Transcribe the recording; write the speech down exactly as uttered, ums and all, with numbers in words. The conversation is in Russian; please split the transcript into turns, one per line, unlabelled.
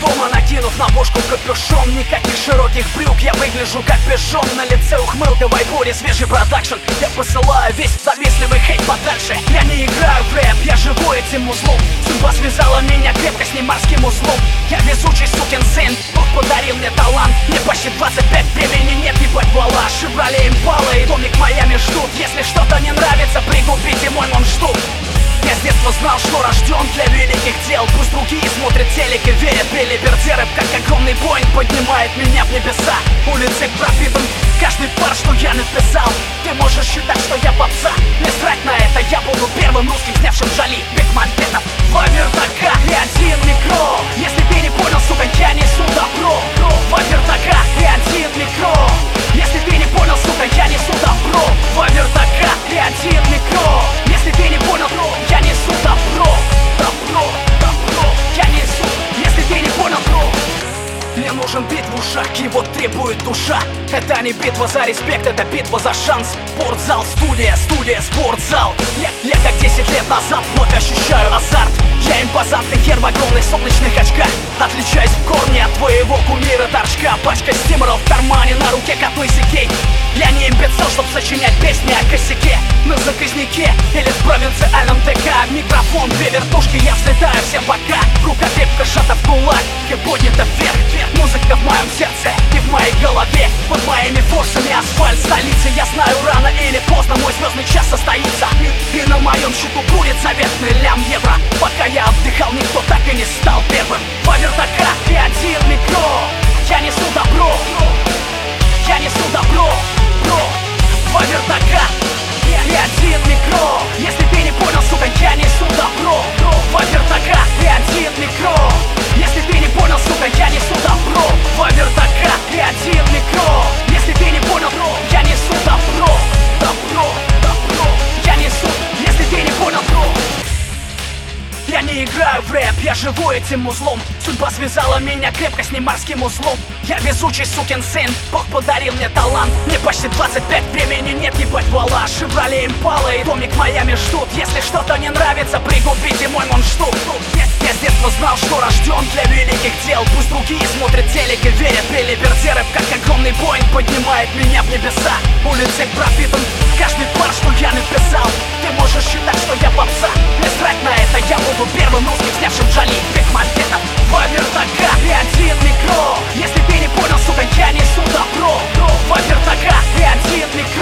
дома, накинув на бошку капюшон. Никаких широких брюк, я выгляжу как пижон. На лице ухмылка, вайбуре свежий продакшн. Я посылаю весь завистливый хейт подальше. Я не играю в рэп, я живу этим узлом. Судьба связала меня крепко с ним морским узлом. Я везучий сукин сын, Бог подарил мне талант. Мне почти двадцать пять, времени нет, ебать вала. Шевроле Импала и домик в Майами ждут. Если что-то не нравится, пригубите мой мундштук. Я с детства знал, что рожден для великих дел. Пусть другие смотрят телек и верят Билиберде. Рэп как огромный Боинг поднимает меня в небеса. Улицы пропитан каждый пар, что я написал. Ты можешь считать, что я попса. Не срать на это, я буду первым русским, снявшим Джоли. Бекмамбетов, два вердака и один микро. Если ты не понял, сука, я несу добро. Два вердака и один микро. Если ты не понял, сука, я несу добро. Два вердака и один микро. Если ты не понял, я несу добро. Добро, добро, я несу. Если ты не понял, бро. Мне нужен бит в ушах, его требует душа. Это не битва за респект, это битва за шанс. Спортзал, студия, студия, спортзал. Я, я как десять лет назад вновь ощущаю азарт. Я импозантный хер в огромных солнечных очках. Отличаюсь в корне от твоего кумира торчка. Пачка стимеров в кармане, на руке как лысикей. Я не имбецил, чтоб сочинять песни о косяке. На заказнике или в провинциальном ТК. Микрофон, две вертушки, я взлетаю всем пока. Рука крепко сжата в кулак и поднята вверх. Музыка в моем сердце и в моей голове. Под моими форсами асфальт столицы. Я знаю, рано или поздно мой звездный час состоится. И, и на моем счету будет заветный лям евро. Пока я отдыхал, никто так и не стал первым. Два вердака и один микро. Я несу добро. Я несу добро, бро. Два вердака и один микро. Если ты не понял, сука, я несу добро. Два вердака и один микро. Если ты не понял, сука, я несу добро. Два вердака и один микро. Если ты не понял, я несу добро. Добро, добро, я несу. Если ты не понял, бро. Я не играю в рэп, я живу этим узлом. Судьба связала меня крепко с ним морским узлом. Я везучий сукин сын, Бог подарил мне талант. Мне почти двадцать пять, времени нет, ебать вала. Шевроле Импала и домик в Майами ждут. Если что-то не нравится, пригубите мой мундштук. Я, я с детства знал, что рожден для великих дел. Пусть другие смотрят телек и верят Билиберде. Рэп как огромный Боинг поднимает меня в небеса. Улицы пропитан каждый пар, что я написал. Ты можешь считать, что я попса. Не срать на это, я буду первым русским, снявшим Джоли. Бекмамбетов, два вердака и один микро. Если ты не понял, сука, я несу добро. Два вердака и один микро.